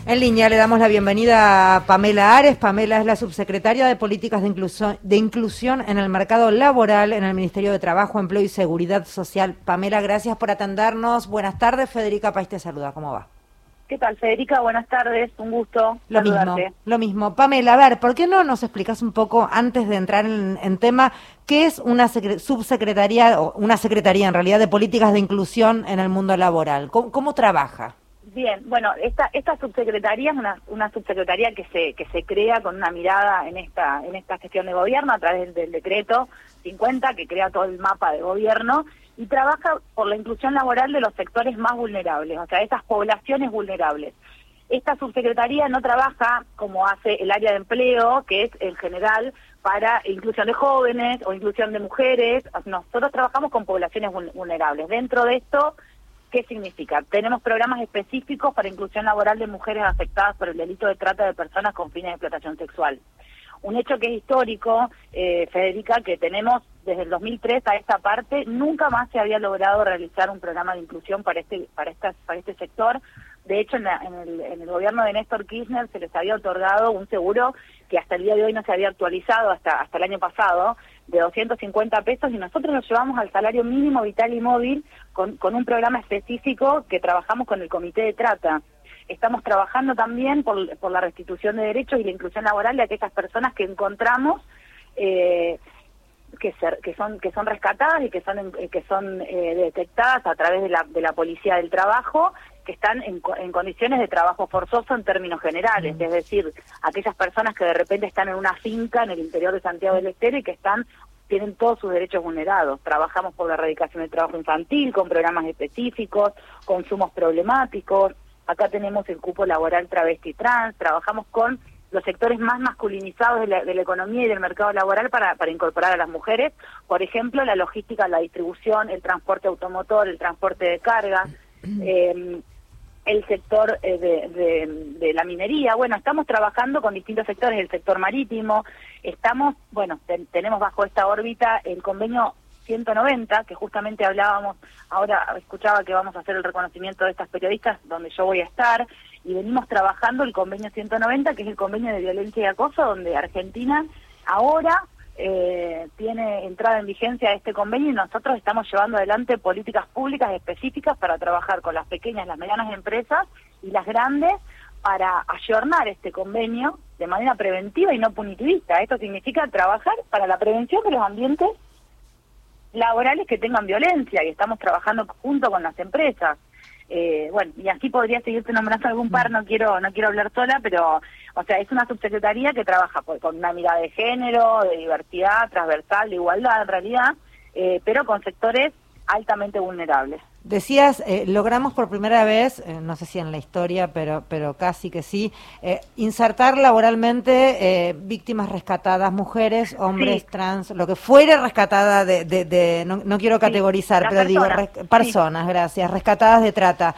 En línea le damos la bienvenida a Pamela Ares. Pamela es la subsecretaria de Políticas de Inclusión en el Mercado Laboral en el Ministerio de Trabajo, Empleo y Seguridad Social. Pamela, gracias por atendernos. Buenas tardes. Federica País te saluda. ¿Cómo va? ¿Qué tal, Federica? Buenas tardes. Un gusto saludarte. Lo mismo. Pamela, a ver, ¿por qué no nos explicas un poco, antes de entrar en tema, qué es una subsecretaría, o una secretaría en realidad, de Políticas de Inclusión en el mundo laboral? ¿Cómo trabaja? Bien, bueno, esta subsecretaría es una subsecretaría que se crea con una mirada en esta gestión de gobierno a través del decreto 50, que crea todo el mapa de gobierno, y trabaja por la inclusión laboral de los sectores más vulnerables, o sea, esas poblaciones vulnerables. Esta subsecretaría no trabaja como hace el área de empleo, que es en general para inclusión de jóvenes o inclusión de mujeres. Nosotros trabajamos con poblaciones vulnerables. Dentro de esto, ¿qué significa? Tenemos programas específicos para inclusión laboral de mujeres afectadas por el delito de trata de personas con fines de explotación sexual. Un hecho que es histórico, Federica, que tenemos desde el 2003 a esta parte, nunca más se había logrado realizar un programa de inclusión para este sector. De hecho, en el gobierno de Néstor Kirchner se les había otorgado un seguro que hasta el día de hoy no se había actualizado hasta el año pasado, de 250 pesos, y nosotros lo llevamos al salario mínimo vital y móvil con un programa específico que trabajamos con el Comité de Trata. Estamos trabajando también por la restitución de derechos y la inclusión laboral de aquellas personas que encontramos que son rescatadas y que son detectadas a través de la policía del trabajo, que están en condiciones de trabajo forzoso en términos generales, es decir, aquellas personas que de repente están en una finca en el interior de Santiago del Estero y que tienen todos sus derechos vulnerados. Trabajamos por la erradicación del trabajo infantil, con programas específicos, consumos problemáticos. Acá tenemos el cupo laboral travesti trans. Trabajamos con los sectores más masculinizados de la economía y del mercado laboral para incorporar a las mujeres. Por ejemplo, la logística, la distribución, el transporte automotor, el transporte de carga, el sector de la minería. Bueno, estamos trabajando con distintos sectores, el sector marítimo. Tenemos bajo esta órbita el convenio 190, que justamente hablábamos, ahora escuchaba que vamos a hacer el reconocimiento de estas periodistas, donde yo voy a estar, y venimos trabajando el convenio 190, que es el convenio de violencia y acoso, donde Argentina ahora tiene entrada en vigencia este convenio, y nosotros estamos llevando adelante políticas públicas específicas para trabajar con las pequeñas, las medianas empresas y las grandes para ayornar este convenio de manera preventiva y no punitivista. Esto significa trabajar para la prevención de los ambientes laborales que tengan violencia, y estamos trabajando junto con las empresas. Y así podría seguirte nombrando algún par, no quiero hablar sola, pero, o sea, es una subsecretaría que trabaja con una mirada de género, de diversidad, transversal, de igualdad en realidad, pero con sectores altamente vulnerables. Decías, logramos por primera vez, no sé si en la historia, pero casi que sí, insertar laboralmente víctimas rescatadas, mujeres, hombres, sí, trans, lo que fuere rescatada no quiero categorizar, sí, pero personas, digo, personas, sí, gracias, rescatadas de trata.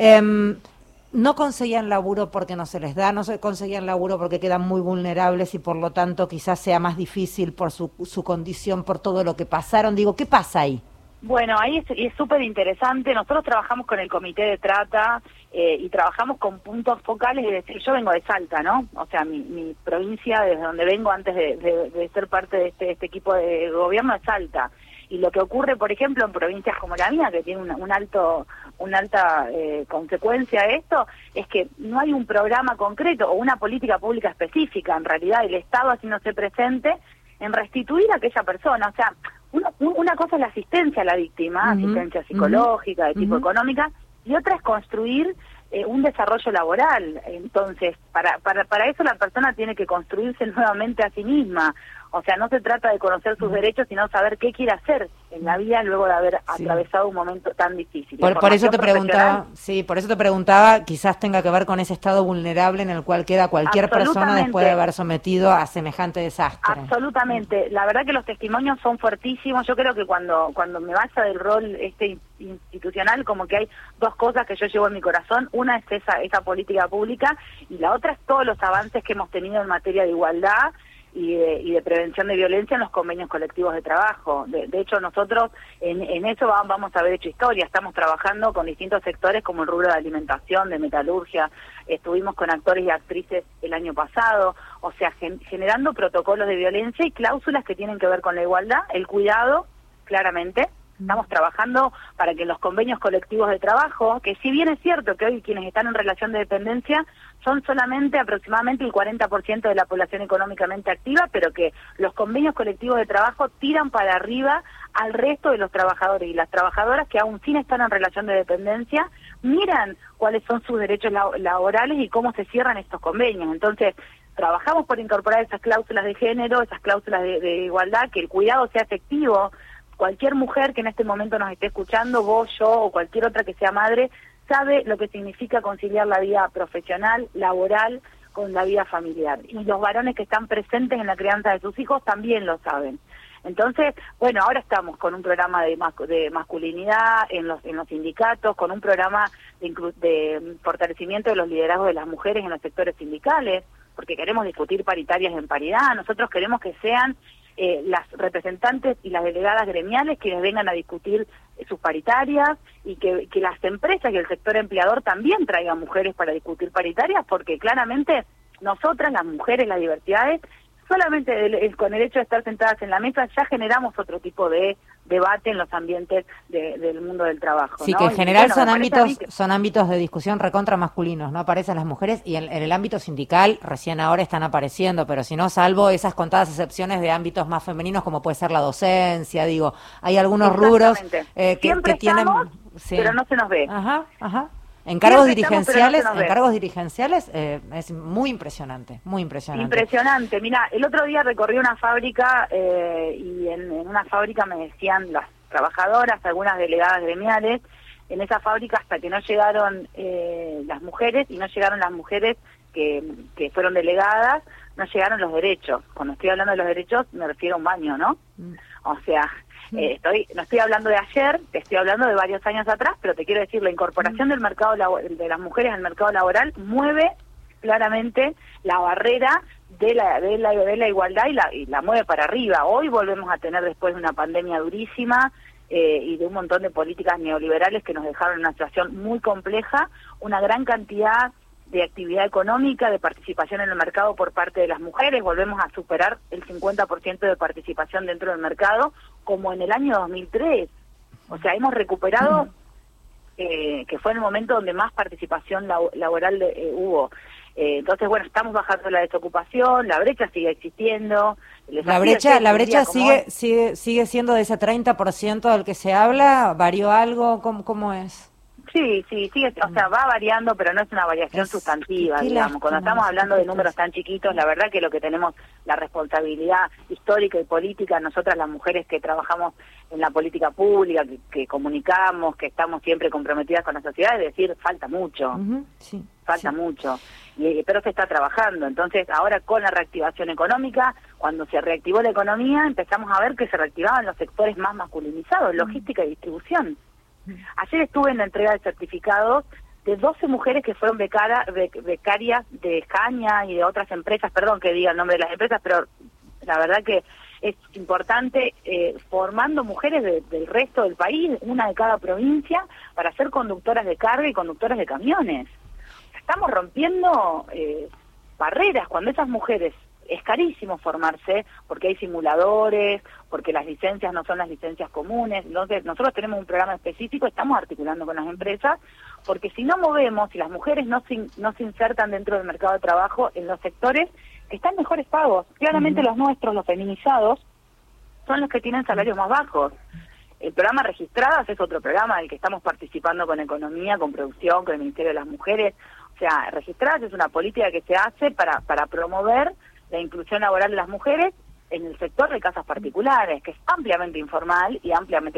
No conseguían laburo porque no se les da, no se conseguían laburo porque quedan muy vulnerables y por lo tanto quizás sea más difícil por su condición, por todo lo que pasaron. Digo, ¿qué pasa ahí? Bueno, ahí es súper interesante. Nosotros trabajamos con el Comité de Trata y trabajamos con puntos focales. Es decir, yo vengo de Salta, ¿no? O sea, mi provincia, desde donde vengo antes de ser parte de este equipo de gobierno, es Salta. Y lo que ocurre, por ejemplo, en provincias como la mía, que tiene una alta consecuencia de esto, es que no hay un programa concreto o una política pública específica, en realidad, el Estado haciéndose presente en restituir a aquella persona. O sea, una cosa es la asistencia a la víctima, asistencia psicológica, de tipo económica, y otra es construir un desarrollo laboral. Entonces, para eso la persona tiene que construirse nuevamente a sí misma. O sea, no se trata de conocer sus derechos, sino saber qué quiere hacer en la vida luego de haber atravesado un momento tan difícil. Por eso te preguntaba, quizás tenga que ver con ese estado vulnerable en el cual queda cualquier persona después de haber sometido a semejante desastre. Absolutamente. La verdad que los testimonios son fuertísimos. Yo creo que cuando me vaya del rol institucional, como que hay dos cosas que yo llevo en mi corazón. Una es esa política pública, y la otra es todos los avances que hemos tenido en materia de igualdad, y de prevención de violencia en los convenios colectivos de trabajo. De hecho, nosotros en eso vamos a haber hecho historia. Estamos trabajando con distintos sectores como el rubro de alimentación, de metalurgia. Estuvimos con actores y actrices el año pasado, o sea, generando protocolos de violencia y cláusulas que tienen que ver con la igualdad, el cuidado, claramente. Estamos trabajando para que los convenios colectivos de trabajo, que si bien es cierto que hoy quienes están en relación de dependencia son solamente aproximadamente el 40% de la población económicamente activa, pero que los convenios colectivos de trabajo tiran para arriba al resto de los trabajadores y las trabajadoras que aún sin estar en relación de dependencia, miran cuáles son sus derechos laborales y cómo se cierran estos convenios. Entonces, trabajamos por incorporar esas cláusulas de género, esas cláusulas de igualdad, que el cuidado sea efectivo. Cualquier mujer que en este momento nos esté escuchando, vos, yo o cualquier otra que sea madre, sabe lo que significa conciliar la vida profesional, laboral, con la vida familiar. Y los varones que están presentes en la crianza de sus hijos también lo saben. Entonces, bueno, ahora estamos con un programa de masculinidad en los sindicatos, con un programa de fortalecimiento de los liderazgos de las mujeres en los sectores sindicales, porque queremos discutir paritarias en paridad. Nosotros queremos que sean las representantes y las delegadas gremiales quienes vengan a discutir sus paritarias y que las empresas y el sector empleador también traigan mujeres para discutir paritarias, porque claramente nosotras, las mujeres, las diversidades, solamente con el hecho de estar sentadas en la mesa ya generamos otro tipo de debate en los ambientes del mundo del trabajo. Sí, ¿no? que en general bueno, son ámbitos de discusión recontra masculinos, no aparecen las mujeres y en el ámbito sindical recién ahora están apareciendo, pero si no, salvo esas contadas excepciones de ámbitos más femeninos como puede ser la docencia, digo, hay algunos rubros que tienen... Sí. Pero no se nos ve. Ajá. En cargos dirigenciales es muy impresionante, muy impresionante. Impresionante. Mira, el otro día recorrí una fábrica y en una fábrica me decían las trabajadoras, algunas delegadas gremiales, en esa fábrica hasta que no llegaron las mujeres y no llegaron las mujeres que fueron delegadas, no llegaron los derechos. Cuando estoy hablando de los derechos me refiero a un baño, ¿no? O sea... no estoy hablando de ayer, te estoy hablando de varios años atrás, pero te quiero decir, la incorporación del mercado de las mujeres al mercado laboral mueve claramente la barrera de la igualdad y la mueve para arriba. Hoy volvemos a tener, después de una pandemia durísima y de un montón de políticas neoliberales que nos dejaron en una situación muy compleja, una gran cantidad de actividad económica, de participación en el mercado por parte de las mujeres. Volvemos a superar el 50% de participación dentro del mercado, como en el año 2003. O sea, hemos recuperado, que fue el momento donde más participación laboral hubo. Entonces, bueno, estamos bajando la desocupación, la brecha sigue existiendo. La brecha sigue siendo de ese 30% del que se habla. ¿Varió algo? ¿Cómo es? Sí, o sea, va variando, pero no es una variación sustantiva, digamos. Cuando estamos hablando de números tan chiquitos, la verdad que lo que tenemos la responsabilidad histórica y política, nosotras las mujeres que trabajamos en la política pública, que comunicamos, que estamos siempre comprometidas con la sociedad, es decir, falta mucho, falta mucho, pero se está trabajando. Entonces, ahora con la reactivación económica, cuando se reactivó la economía, empezamos a ver que se reactivaban los sectores más masculinizados, logística y distribución. Ayer estuve en la entrega de certificados de 12 mujeres que fueron becarias de Escaña y de otras empresas, perdón que diga el nombre de las empresas, pero la verdad que es importante, formando mujeres del resto del país, una de cada provincia, para ser conductoras de carga y conductoras de camiones. Estamos rompiendo barreras. Cuando esas mujeres, es carísimo formarse, porque hay simuladores, porque las licencias no son las licencias comunes. Entonces, nosotros tenemos un programa específico, estamos articulando con las empresas, porque si no movemos, si las mujeres no se insertan dentro del mercado de trabajo en los sectores que están mejores pagos, claramente los nuestros, los feminizados, son los que tienen salarios más bajos. El programa Registradas es otro programa del que estamos participando con Economía, con Producción, con el Ministerio de las Mujeres. O sea, Registradas es una política que se hace para promover la inclusión laboral de las mujeres en el sector de casas particulares, que es ampliamente informal y ampliamente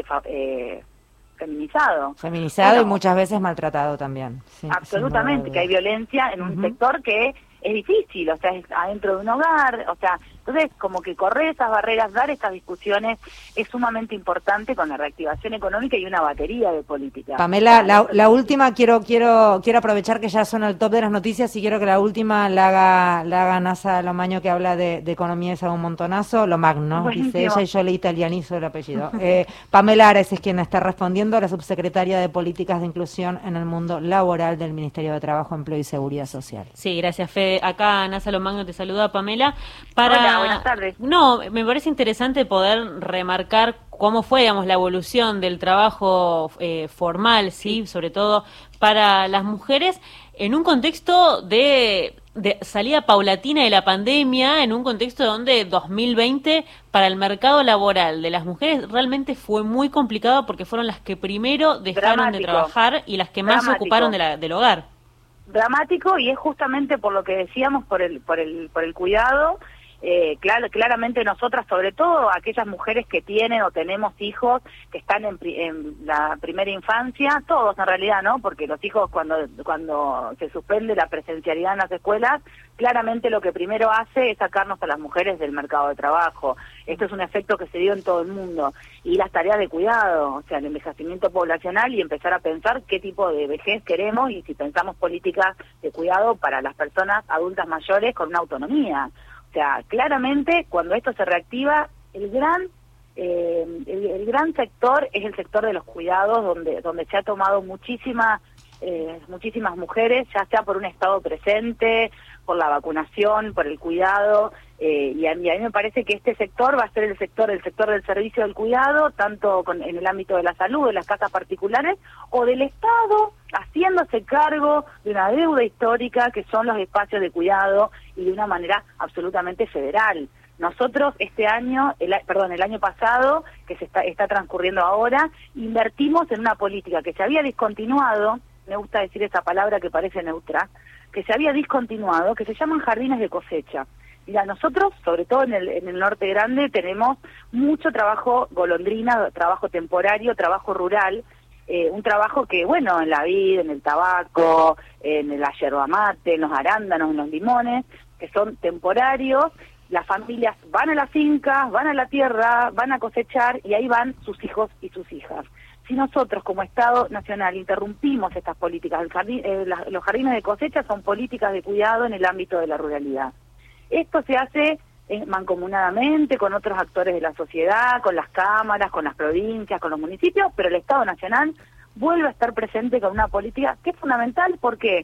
feminizado. Feminizado y muchas veces maltratado también. Sí, absolutamente, que hay violencia en un sector que es difícil, o sea, es adentro de un hogar, o sea, entonces como que correr esas barreras, dar estas discusiones es sumamente importante con la reactivación económica y una batería de políticas. Pamela, la última, quiero aprovechar que ya son el top de las noticias y quiero que la última la haga Nasa Lomaño, que habla de economía y sabe un montonazo, Lomagno, Buenísimo. dice ella, y yo le italianizo el apellido. Pamela Ares es quien está respondiendo, la subsecretaria de Políticas de Inclusión en el mundo laboral del Ministerio de Trabajo, Empleo y Seguridad Social. Sí, gracias, Fede. Acá Nasa Lomagno te saluda, Pamela. Hola, buenas tardes. No, me parece interesante poder remarcar cómo fue, digamos, la evolución del trabajo formal, ¿sí? Sobre todo para las mujeres, en un contexto de salida paulatina de la pandemia, en un contexto donde 2020 para el mercado laboral de las mujeres realmente fue muy complicado porque fueron las que primero dejaron de trabajar y las que más se ocuparon del hogar. Dramático, y es justamente por lo que decíamos, por el cuidado. Claramente nosotras, sobre todo aquellas mujeres que tienen o tenemos hijos que están en la primera infancia, todos en realidad, ¿no? Porque los hijos cuando se suspende la presencialidad en las escuelas, claramente lo que primero hace es sacarnos a las mujeres del mercado de trabajo. Esto es un efecto que se dio en todo el mundo. Y las tareas de cuidado, o sea, el envejecimiento poblacional, y empezar a pensar qué tipo de vejez queremos y si pensamos políticas de cuidado para las personas adultas mayores con una autonomía. O sea, claramente cuando esto se reactiva, el gran sector es el sector de los cuidados, donde se ha tomado muchísimas mujeres, ya sea por un estado presente, por la vacunación, por el cuidado, y a mí me parece que este sector va a ser el sector del servicio del cuidado, tanto en el ámbito de la salud, de las casas particulares, o del Estado, haciéndose cargo de una deuda histórica que son los espacios de cuidado, y de una manera absolutamente federal. Nosotros este año, el año pasado, que está transcurriendo ahora, invertimos en una política que se había discontinuado, me gusta decir esa palabra que parece neutra, que se había discontinuado, que se llaman jardines de cosecha. Mira, nosotros, sobre todo en el norte grande, tenemos mucho trabajo golondrina, trabajo temporario, trabajo rural, un trabajo que, bueno, en la vid, en el tabaco, en la yerba mate, en los arándanos, en los limones, que son temporarios. Las familias van a las fincas, van a la tierra, van a cosechar, y ahí van sus hijos y sus hijas. Si nosotros como Estado Nacional interrumpimos estas políticas, los jardines de cosecha son políticas de cuidado en el ámbito de la ruralidad. Esto se hace mancomunadamente con otros actores de la sociedad, con las cámaras, con las provincias, con los municipios, pero el Estado Nacional vuelve a estar presente con una política que es fundamental. ¿Por qué?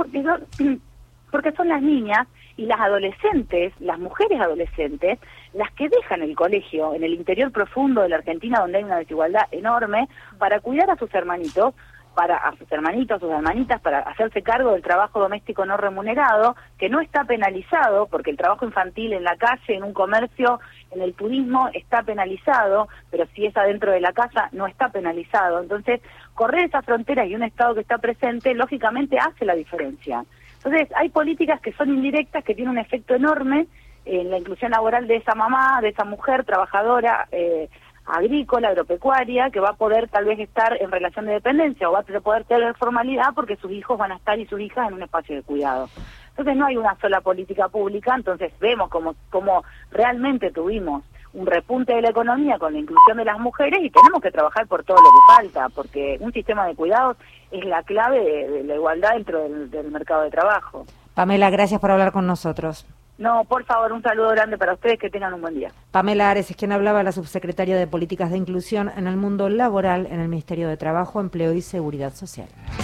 Porque son las niñas y las adolescentes, las mujeres adolescentes, las que dejan el colegio en el interior profundo de la Argentina, donde hay una desigualdad enorme, para cuidar a sus hermanitos, a sus hermanitas, para hacerse cargo del trabajo doméstico no remunerado, que no está penalizado, porque el trabajo infantil en la calle, en un comercio, en el turismo, está penalizado, pero si es adentro de la casa, no está penalizado. Entonces, correr esa frontera y un Estado que está presente, lógicamente hace la diferencia. Entonces, hay políticas que son indirectas, que tienen un efecto enorme en la inclusión laboral de esa mamá, de esa mujer trabajadora, agrícola, agropecuaria, que va a poder tal vez estar en relación de dependencia o va a poder tener formalidad porque sus hijos van a estar y sus hijas en un espacio de cuidado. Entonces no hay una sola política pública, entonces vemos como realmente tuvimos un repunte de la economía con la inclusión de las mujeres y tenemos que trabajar por todo lo que falta, porque un sistema de cuidados es la clave de la igualdad dentro del mercado de trabajo. Pamela, gracias por hablar con nosotros. No, por favor, un saludo grande para ustedes, que tengan un buen día. Pamela Ares es quien hablaba, la subsecretaria de Políticas de Inclusión en el mundo laboral en el Ministerio de Trabajo, Empleo y Seguridad Social.